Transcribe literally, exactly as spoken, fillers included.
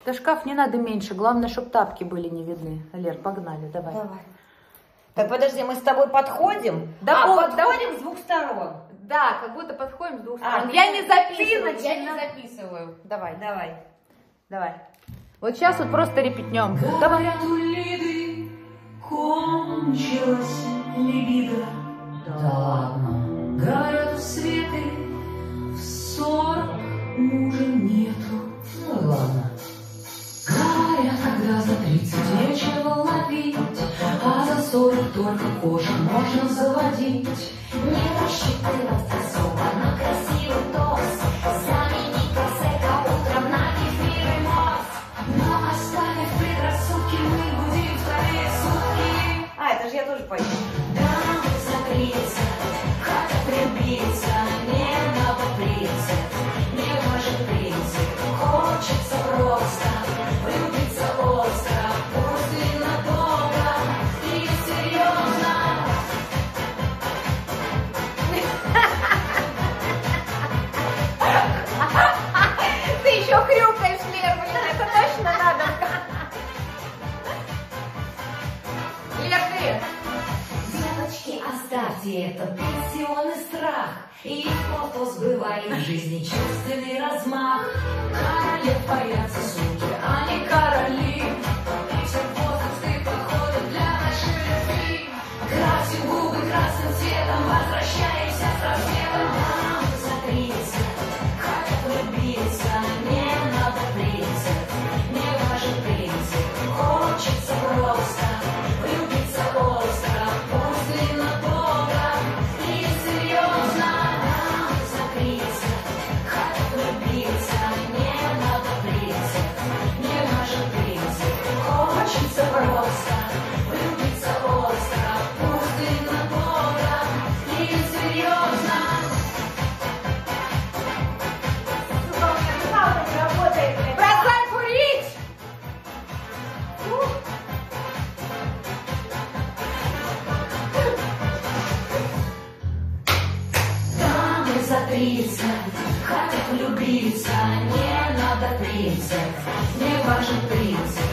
Да шкаф не надо меньше, главное, чтобы тапки были не видны. Лер, погнали, давай. Давай. Так, подожди, мы с тобой подходим? Да, а, вот, подходим да. с двух сторон. Да, как будто подходим с двух сторон. А, я ты- не записываю, ты я не начина- записываю. Давай, Давай. давай. Вот сейчас вот просто репетнем. Давай. Говорят, у Лиды кончилась либидо. Да ладно. Говорят, у Светы в сорок мужа нету. Ну и ладно. Говорят, когда за тридцать нечего ловить, а за сорок только кошек можно заводить. Не рассчитывать особо на красивый торс, заменить просека утром на кефир и морс. Но оставив предрассудки, мы будем скорее сутки. А, это же я тоже пою. Дамы закрыться, хотят влюбиться, не надо принцип, не важен принцип. Хочется просто влюбиться остро, пусть надолго и серьезно. Ты еще хрюкаешь, Лер, блин, это точно надо. Лер, ты. Девочки, оставьте это пенсионный страх, и фото сбывает в жизни чувственный размах. Королев боятся суки, а не короли. И все возрасты подходят для нашей любви. Красим губы красным цветом, возвращаемся с рассветом. Дамы закрыться, хотят влюбиться, не надо принцип, не важен принцип. Хочется просто влюбиться остро, пусть надолго и серьезно. Дамы закрыться, хотят влюбиться, не надо принцип, не важен принцип. Хочется просто влюбиться остро, пусть надолго и серьезно. Бросай курить! Дамы за тридцать хотят влюбиться, не надо принцип, не важен принцип.